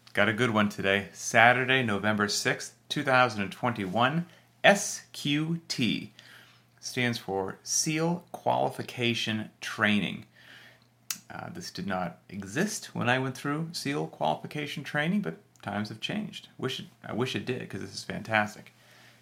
Got a good one today. Saturday, November 6th, 2021. SQT stands for SEAL Qualification Training. This did not exist when I went through SEAL Qualification Training, but times have changed. I wish it did, because this is fantastic.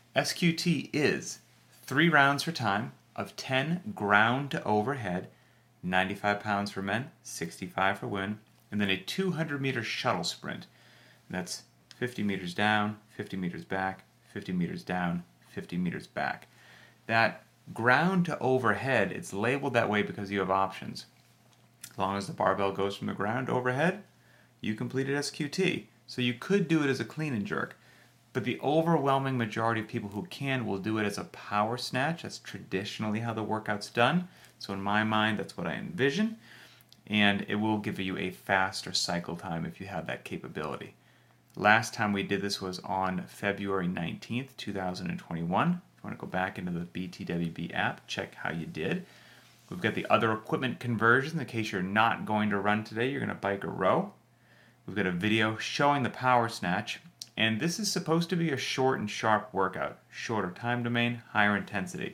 SQT is 3 rounds for time of 10 ground to overhead, 95 pounds for men, 65 for women, and then a 200-meter shuttle sprint. And that's 50 meters down, 50 meters back, 50 meters down, 50 meters back. That ground to overhead, it's labeled that way because you have options. As long as the barbell goes from the ground to overhead, you completed SQT. So you could do it as a clean and jerk, but the overwhelming majority of people who can will do it as a power snatch. That's traditionally how the workout's done. So in my mind, that's what I envision. And it will give you a faster cycle time if you have that capability. Last time we did this was on February 19th, 2021. If you want to go back into the BTWB app, check how you did. We've got the other equipment conversions in case you're not going to run today, you're going to bike or row. We've got a video showing the power snatch, and this is supposed to be a short and sharp workout. Shorter time domain, higher intensity.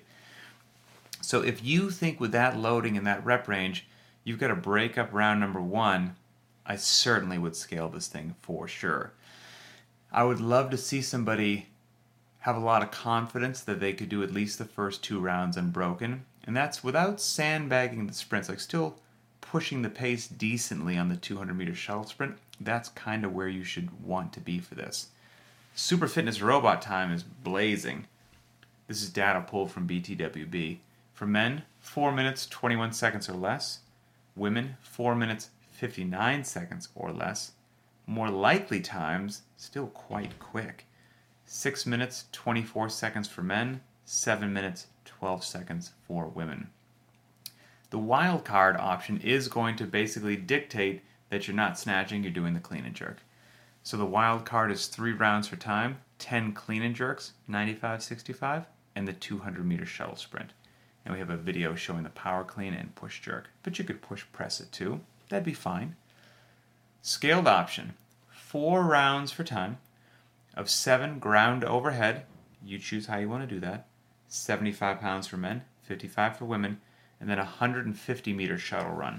So if you think with that loading and that rep range, you've got to break up round number 1, I certainly would scale this thing for sure. I would love to see somebody have a lot of confidence that they could do at least the first 2 rounds unbroken, and that's without sandbagging the sprints, like still pushing the pace decently on the 200-meter shuttle sprint. That's kind of where you should want to be for this. Super Fitness Robot time is blazing. This is data pulled from BTWB. For men, 4 minutes 21 seconds or less. Women, 4 minutes 59 seconds or less. More likely times, still quite quick. 6 minutes 24 seconds for men, 7 minutes 12 seconds for women. The wild card option is going to basically dictate that you're not snatching, you're doing the clean and jerk. So the wild card is 3 rounds for time, 10 clean and jerks, 95-65, and the 200-meter shuttle sprint. And we have a video showing the power clean and push jerk, but you could push press it too. That'd be fine. Scaled option, 4 rounds for time of 7 ground to overhead. You choose how you want to do that. 75 pounds for men, 55 for women, and then a 150-meter shuttle run.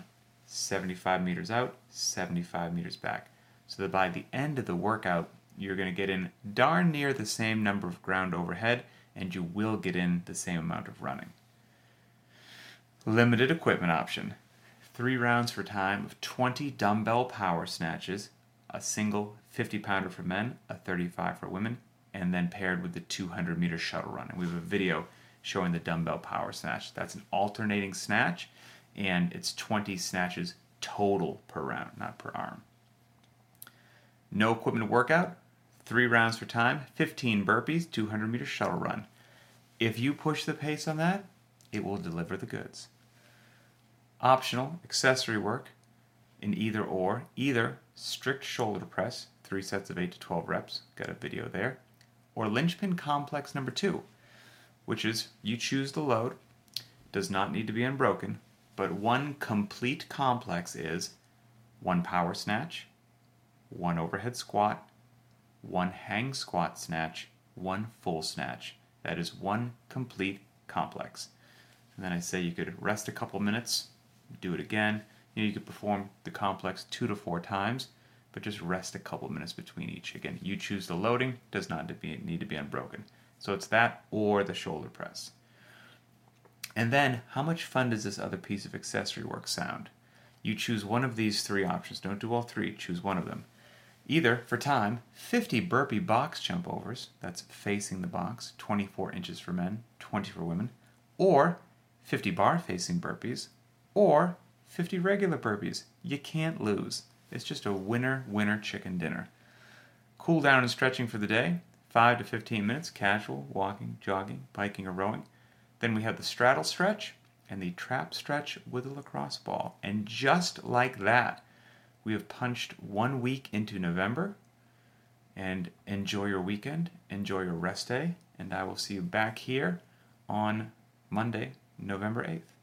75 meters out, 75 meters back. So that by the end of the workout, you're going to get in darn near the same number of ground overhead, and you will get in the same amount of running. Limited equipment option. 3 rounds for time of 20 dumbbell power snatches, a single 50-pounder for men, a 35 for women, and then paired with the 200-meter shuttle run. And we have a video showing the dumbbell power snatch. That's an alternating snatch, and it's 20 snatches total per round, not per arm. No equipment workout, 3 rounds for time, 15 burpees, 200-meter shuttle run. If you push the pace on that, it will deliver the goods. Optional accessory work in either strict shoulder press, 3 sets of 8 to 12 reps, got a video there, or linchpin complex number 2, which is you choose the load, does not need to be unbroken, but one complete complex is 1 power snatch, 1 overhead squat, 1 hang squat snatch, 1 full snatch. That is 1 complete complex. And then I say you could rest a couple minutes, do it again. You could perform the complex 2 to 4 times, but just rest a couple minutes between each. Again, you choose the loading, does not need to be unbroken. So it's that or the shoulder press. And then, how much fun does this other piece of accessory work sound? You choose one of these 3 options. Don't do all 3, choose one of them. Either, for time, 50 burpee box jump overs, that's facing the box, 24 inches for men, 20 for women, or 50 bar facing burpees, or 50 regular burpees. You can't lose. It's just a winner chicken dinner. Cool down and stretching for the day, 5 to 15 minutes, casual, walking, jogging, biking, or rowing. Then we have the straddle stretch and the trap stretch with a lacrosse ball. And just like that, we have punched 1 week into November. And enjoy your weekend, enjoy your rest day, and I will see you back here on Monday, November 8th.